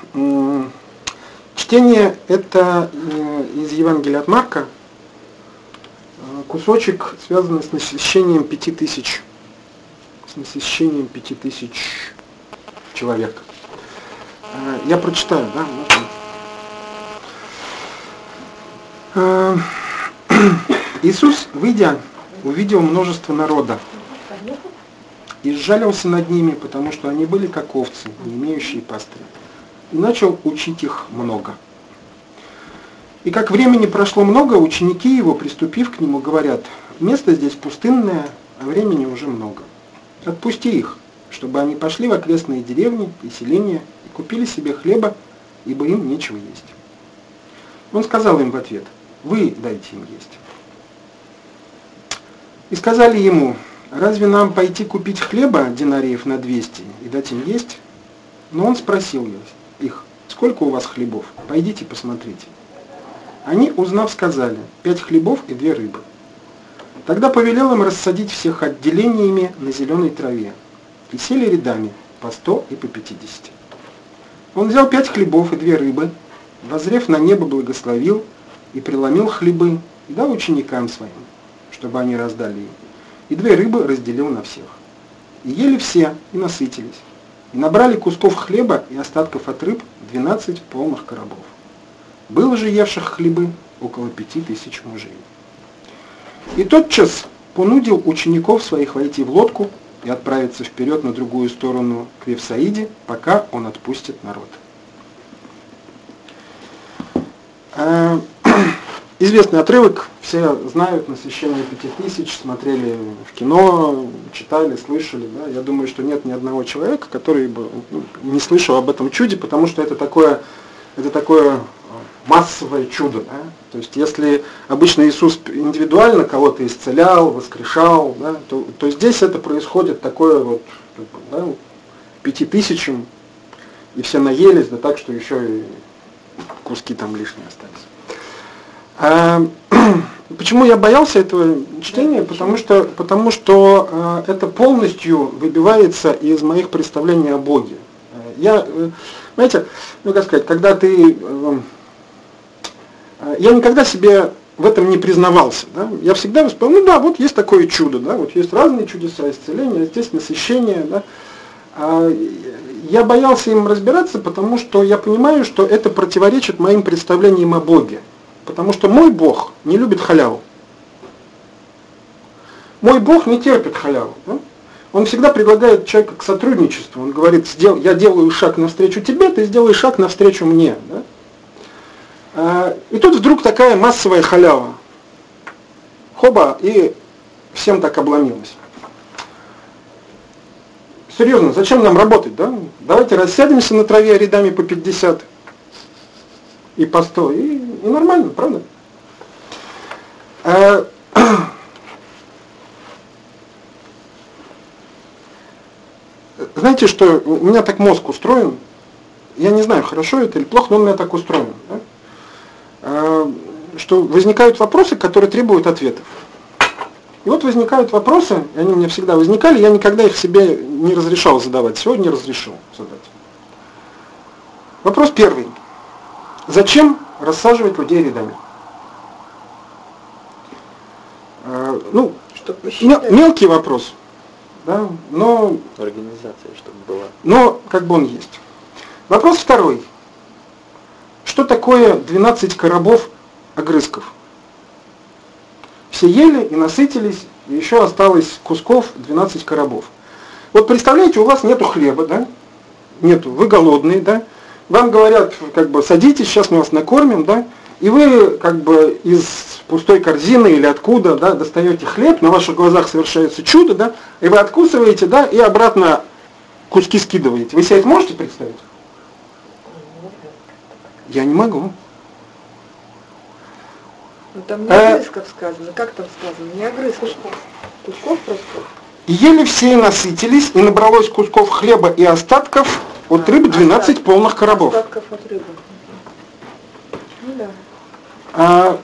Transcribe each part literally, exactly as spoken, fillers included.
Чтение это из Евангелия от Марка, кусочек, связанный с насыщением пяти тысяч, с насыщением пяти тысяч человек. Я прочитаю, да? Иисус, выйдя, увидел множество народа и сжалился над ними, потому что они были как овцы, не имеющие пастыря, и начал учить их много. И как времени прошло много, ученики его, приступив к нему, говорят: место здесь пустынное, а времени уже много. Отпусти их, чтобы они пошли в окрестные деревни и селения и купили себе хлеба, ибо им нечего есть. Он сказал им в ответ: вы дайте им есть. И сказали ему: разве нам пойти купить хлеба динариев на двести и дать им есть? Но он спросил их: сколько у вас хлебов? Пойдите посмотрите. Они, узнав, сказали: пять хлебов и две рыбы. Тогда повелел им рассадить всех отделениями на зеленой траве, и сели рядами по сто и по пятидесяти. Он взял пять хлебов и две рыбы, воззрев на небо, благословил и преломил хлебы и дал ученикам своим, чтобы они раздали им, и две рыбы разделил на всех. И ели все, и насытились, и набрали кусков хлеба и остатков от рыб двенадцать полных коробов. Было же евших хлебы около пяти тысяч мужей. И тотчас понудил учеников своих войти в лодку и отправиться вперед на другую сторону к Вифсаиде, пока он отпустит народ. Известный отрывок, все знают, насыщение пяти тысяч, смотрели в кино, читали, слышали. Да? Я думаю, что нет ни одного человека, который бы не слышал об этом чуде, потому что это такое, это такое массовое чудо. Да? То есть если обычно Иисус индивидуально кого-то исцелял, воскрешал, да, то, то здесь это происходит такое вот, да, пяти тысячам, и все наелись, да так, что еще и куски там лишние остались. А, почему я боялся этого чтения? Потому что, потому что а, это полностью выбивается из моих представлений о Боге. Я, знаете, ну как сказать, когда ты... Я никогда себе в этом не признавался. Да? Я всегда вспомнил, ну да, вот есть такое чудо, да? Вот есть разные чудеса исцеления, здесь насыщение. Да? А я боялся им разбираться, потому что я понимаю, что это противоречит моим представлениям о Боге. Потому что мой Бог не любит халяву. Мой Бог не терпит халяву. Да? Он всегда предлагает человека к сотрудничеству. Он говорит: я делаю шаг навстречу тебе, ты сделай шаг навстречу мне. Да? И тут вдруг такая массовая халява. Хоба, и всем так обломилось. Серьезно, зачем нам работать, да? Давайте рассядемся на траве рядами по пятьдесят и по сто, и, и нормально, правда? А, знаете, что у меня так мозг устроен, я не знаю, хорошо это или плохо, но он у меня так устроен, да? Что возникают вопросы, которые требуют ответов. И вот возникают вопросы, и они у меня всегда возникали, я никогда их себе не разрешал задавать, сегодня разрешил задать. Вопрос первый. Зачем рассаживать людей рядами? Ну, мелкий вопрос, да, но... Организация, чтобы была. Но как бы он есть. Вопрос второй. Что такое двенадцать коробов огрызков? Все ели и насытились, и еще осталось кусков двенадцать коробов. Вот представляете, у вас нету хлеба, да? Нету, вы голодные, да? Вам говорят, как бы, садитесь, сейчас мы вас накормим, да? И вы, как бы, из пустой корзины или откуда, да, достаете хлеб, на ваших глазах совершается чудо, да? И вы откусываете, да, и обратно куски скидываете. Вы себе это можете представить? Я не могу. Ну там не огрызков сказано. Как там сказано? Не огрызков. Кусков просто. И ели все и насытились, и набралось кусков хлеба и остатков от рыбы двенадцать остаток, полных коробов. Остатков от рыбы. Ну да. А,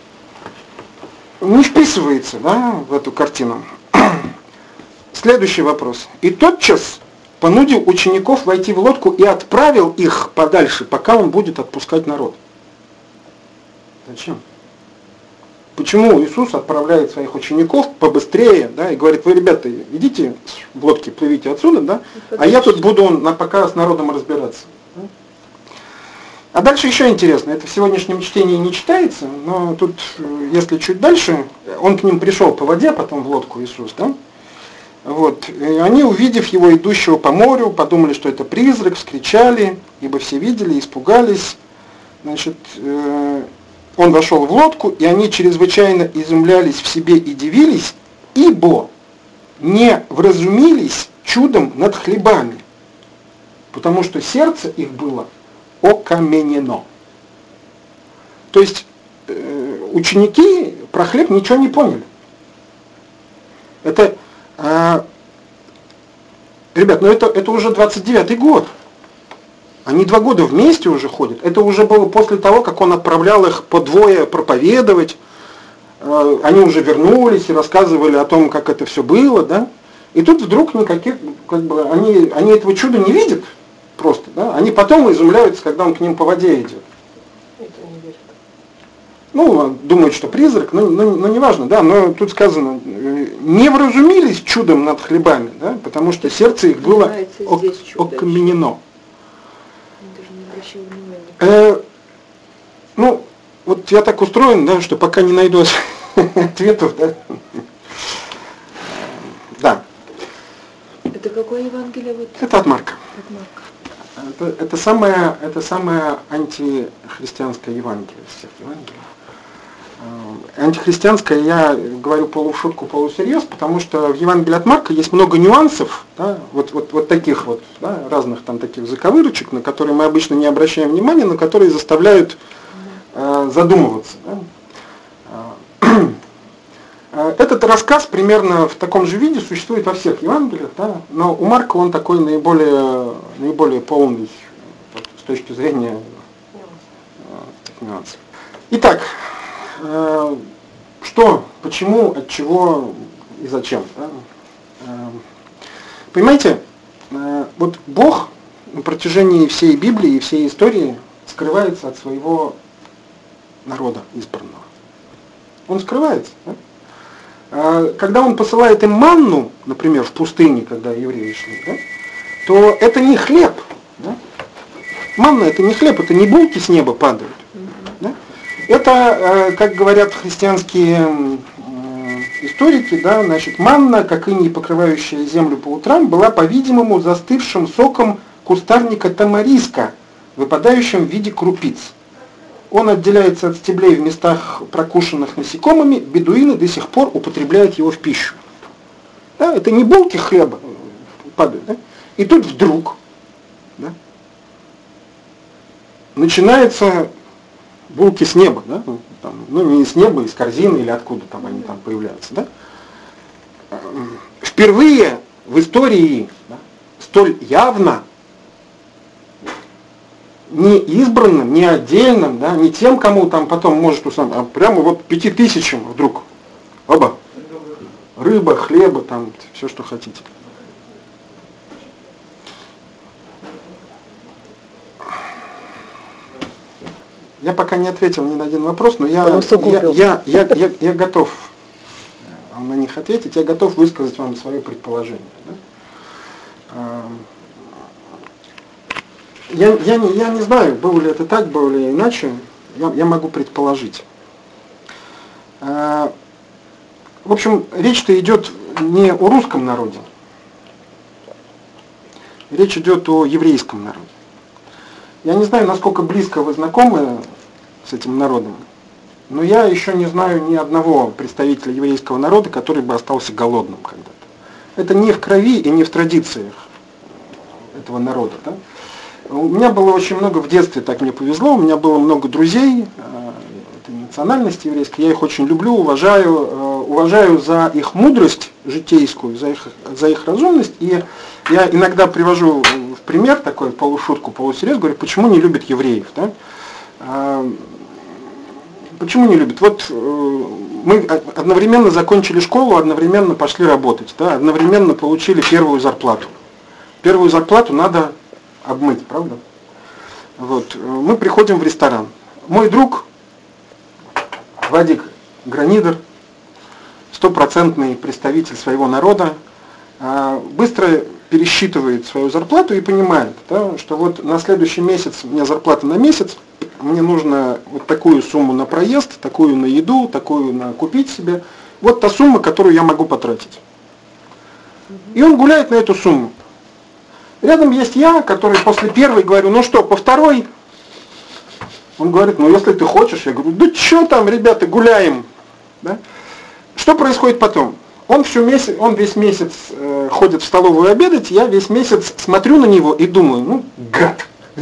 не вписывается, да, в эту картину. Следующий вопрос. И тотчас понудил учеников войти в лодку и отправил их подальше, пока он будет отпускать народ. Зачем? Почему Иисус отправляет своих учеников побыстрее, да, и говорит: вы, ребята, идите в лодке, плывите отсюда, да, а я тут буду на, пока с народом разбираться. Да? А дальше еще интересно, это в сегодняшнем чтении не читается, но тут, если чуть дальше, он к ним пришел по воде, потом в лодку Иисус, да, вот, и они, увидев его, идущего по морю, подумали, что это призрак, вскричали, ибо все видели, испугались, значит, э- он вошел в лодку, и они чрезвычайно изумлялись в себе и дивились, ибо не вразумились чудом над хлебами, потому что сердце их было окаменено. То есть э, ученики про хлеб ничего не поняли. Это, э, ребят, ну это, это уже двадцать девятый год. Они два года вместе уже ходят. Это уже было после того, как он отправлял их по двое проповедовать. Они уже вернулись и рассказывали о том, как это все было, да. И тут вдруг никаких, как бы, они, они этого чуда не видят просто, да. Они потом изумляются, когда он к ним по воде идет. Ну, думают, что призрак, но, но, но неважно, да. Но тут сказано, не вразумились чудом над хлебами, да, потому что сердце их было окаменено. Э, ну, вот я так устроен, да, что пока не найду ответов, да. Да. Это какое Евангелие? Вот? Это от Марка. От Марка. Это, это самое, это самое антихристианское Евангелие из всех Евангелий. Антихристианское я говорю полушутку, полусерьез, потому что в Евангелии от Марка есть много нюансов, да, вот, вот, вот таких вот, да, разных там таких заковырочек, на которые мы обычно не обращаем внимания, но которые заставляют э, задумываться. Да. Этот рассказ примерно в таком же виде существует во всех Евангелиях, да, но у Марка он такой наиболее, наиболее полный вот, с точки зрения э, нюансов. Итак, что, почему, от чего и зачем. Понимаете, вот Бог на протяжении всей Библии и всей истории скрывается от своего народа избранного. Он скрывается. Да? Когда он посылает им манну, например, в пустыне, когда евреи шли, да, то это не хлеб. Да? Манна это не хлеб, это не булки с неба падают. Да? Это, как говорят христианские историки, да, значит, манна, как иней, покрывающая землю по утрам, была, по-видимому, застывшим соком кустарника тамариска, выпадающим в виде крупиц. Он отделяется от стеблей в местах, прокушенных насекомыми, бедуины до сих пор употребляют его в пищу. Да, это не булки хлеба падают. Да? И тут вдруг, да, начинается булки с неба, да? Ну, там, ну не с неба, из корзины или откуда там они там появляются. Да? Впервые в истории, да, столь явно, не избранным, не отдельным, да, не тем, кому там потом может усам, а прямо вот пяти тысячам вдруг. Оба. Рыба, хлеба, там, все, что хотите. Я пока не ответил ни на один вопрос, но я, я, я, я, я, я готов на них ответить, я готов высказать вам свое предположение. Да? Я, я, не, я не знаю, было ли это так, было ли иначе, я, я могу предположить. В общем, речь-то идет не о русском народе, речь идет о еврейском народе. Я не знаю, насколько близко вы знакомы с этим народом, но я еще не знаю ни одного представителя еврейского народа, который бы остался голодным когда-то. Это не в крови и не в традициях этого народа. Да? У меня было очень много в детстве, так мне повезло, у меня было много друзей этой национальности еврейской, я их очень люблю, уважаю, уважаю за их мудрость житейскую, за их, за их разумность, и я иногда привожу в пример, такой полушутку, полусерьез, говорю, почему не любят евреев, да? Почему не любят? Вот мы одновременно закончили школу, одновременно пошли работать, да? Одновременно получили первую зарплату. первую зарплату надо обмыть, правда? Вот. Мы приходим в ресторан. Мой друг, Вадик Гранидер, стопроцентный представитель своего народа, быстро пересчитывает свою зарплату и понимает, да, что вот на следующий месяц, у меня зарплата на месяц, мне нужно вот такую сумму на проезд, такую на еду, такую на купить себе. Вот та сумма, которую я могу потратить. И он гуляет на эту сумму. Рядом есть я, который после первой говорю, ну что, по второй? Он говорит, ну если ты хочешь. Я говорю, да что там, ребята, гуляем. Да? Что происходит потом? Он, всю месяц, он весь месяц э, ходит в столовую обедать, я весь месяц смотрю на него и думаю, ну, гад.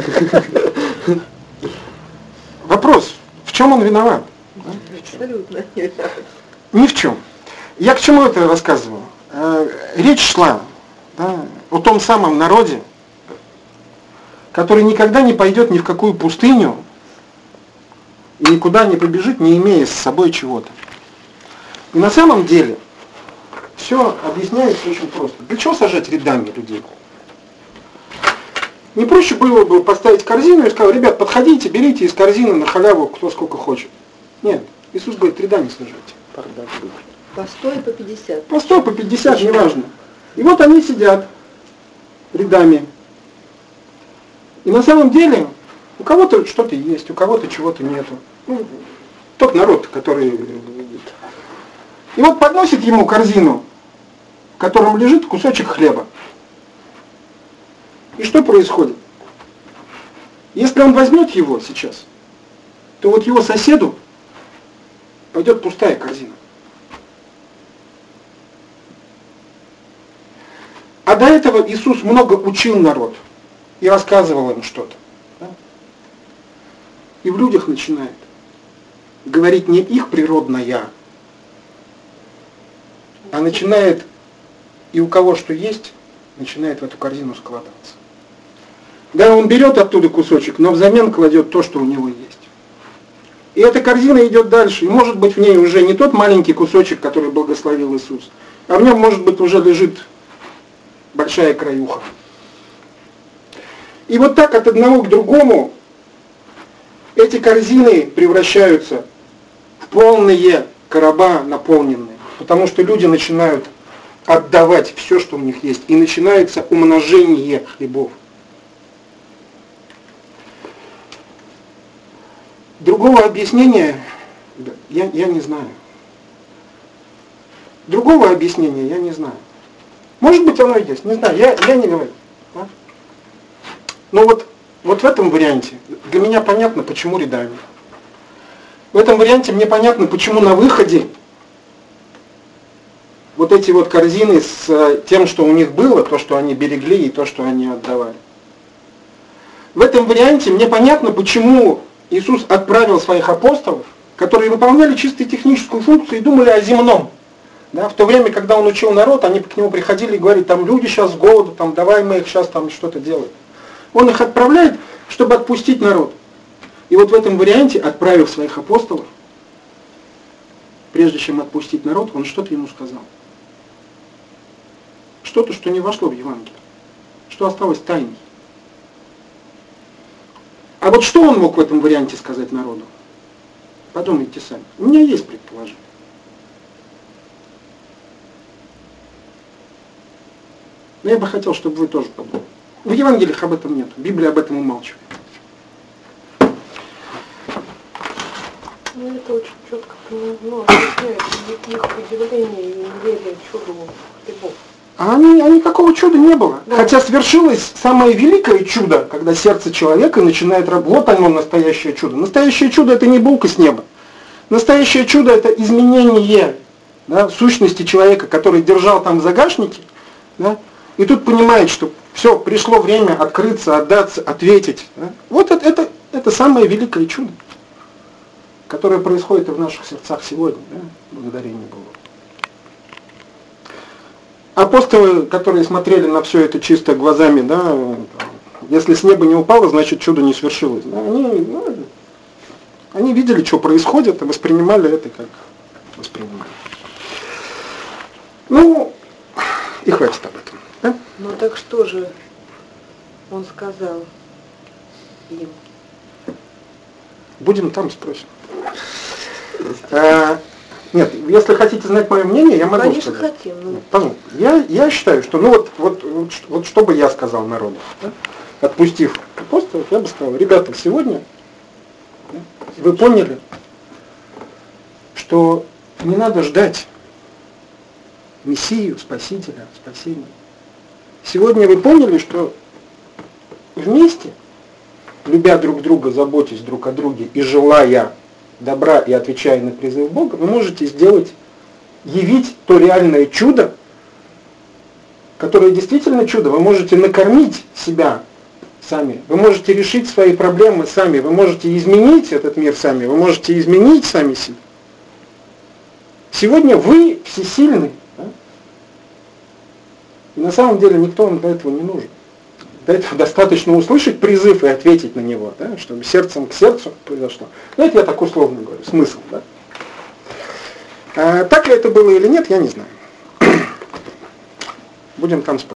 Вопрос, в чем он виноват? Абсолютно не виноват. Ни в чем. Я к чему это рассказываю? Э, речь шла, да, о том самом народе, который никогда не пойдет ни в какую пустыню и никуда не побежит, не имея с собой чего-то. И на самом деле все объясняется очень просто. Для чего сажать рядами людей? Не проще было бы поставить корзину и сказать, ребят, подходите, берите из корзины на халяву кто сколько хочет. Нет, Иисус говорит, рядами сажайте. По сто и по пятьдесят. По сто, по пятьдесят, неважно. И вот они сидят рядами. И на самом деле у кого-то что-то есть, у кого-то чего-то нету. Ну, тот народ, который... И вот подносит ему корзину, в котором лежит кусочек хлеба. И что происходит? Если он возьмет его сейчас, то вот его соседу пойдет пустая корзина. А до этого Иисус много учил народ и рассказывал им что-то. Да? И в людях начинает говорить не их природное, а начинает, и у кого что есть, начинает в эту корзину складываться. Да, он берет оттуда кусочек, но взамен кладет то, что у него есть. И эта корзина идет дальше, и может быть в ней уже не тот маленький кусочек, который благословил Иисус, а в нем может быть уже лежит большая краюха. И вот так от одного к другому эти корзины превращаются в полные короба наполненные, потому что люди начинают отдавать все, что у них есть, и начинается умножение хлебов. Другого объяснения я, я не знаю. Другого объяснения я не знаю. Может быть, оно и есть, не знаю, я, я не говорю. Да? Но вот, вот в этом варианте для меня понятно, почему рядами. В этом варианте мне понятно, почему на выходе вот эти вот корзины с тем, что у них было, то, что они берегли и то, что они отдавали. В этом варианте мне понятно, почему Иисус отправил своих апостолов, которые выполняли чисто техническую функцию и думали о земном. Да, в то время, когда он учил народ, они к нему приходили и говорили, там люди сейчас с голоду, там, давай мы их сейчас там что-то делаем. Он их отправляет, чтобы отпустить народ. И вот в этом варианте, отправив своих апостолов, прежде чем отпустить народ, он что-то ему сказал. Что-то, что не вошло в Евангелие, что осталось тайной. А вот что он мог в этом варианте сказать народу? Подумайте сами. У меня есть предположение. Но я бы хотел, чтобы вы тоже подумали. В Евангелиях об этом нет. Библия об этом умалчивает. Ну, это очень четко, ну, объясняет их удивление и неверие чуду хлебов. А они, а никакого чуда не было. Да. Хотя свершилось самое великое чудо, когда сердце человека начинает работать. Вот оно, настоящее чудо. Настоящее чудо — это не булка с неба. Настоящее чудо — это изменение, да, сущности человека, который держал там в загашнике, да, и тут понимает, что все, пришло время открыться, отдаться, ответить. Да. Вот это, это, это самое великое чудо, которое происходит и в наших сердцах сегодня, да, благодарение Богу. Апостолы, которые смотрели на все это чисто глазами, да, если с неба не упало, значит чудо не свершилось. Да, они, ну, они видели, что происходит, и воспринимали это как воспринимали. Ну, и хватит об этом. Да? Ну так что же, Он сказал им. Будем там спросим. А, нет, если хотите знать мое мнение, я могу Конечно, сказать. хотим. Ну. Пожалуйста. Я, я считаю, что, ну вот, вот, вот, вот что бы я сказал народу, да? Отпустив апостолов, я бы сказал, ребята, сегодня да, вы поняли, что не надо ждать Мессию, Спасителя, спасения. Сегодня вы поняли, что вместе, любя друг друга, заботясь друг о друге и желая добра и отвечая на призыв Бога, вы можете сделать, явить то реальное чудо, которое действительно чудо. Вы можете накормить себя сами, вы можете решить свои проблемы сами, вы можете изменить этот мир сами, вы можете изменить сами себя. Сегодня вы всесильны. Да? И на самом деле никто вам для этого не нужен. Для этого достаточно услышать призыв и ответить на него, да, чтобы сердцем к сердцу произошло. Ну, это я так условно говорю, смысл. Да? А, так ли это было или нет, я не знаю. Будем там спорить.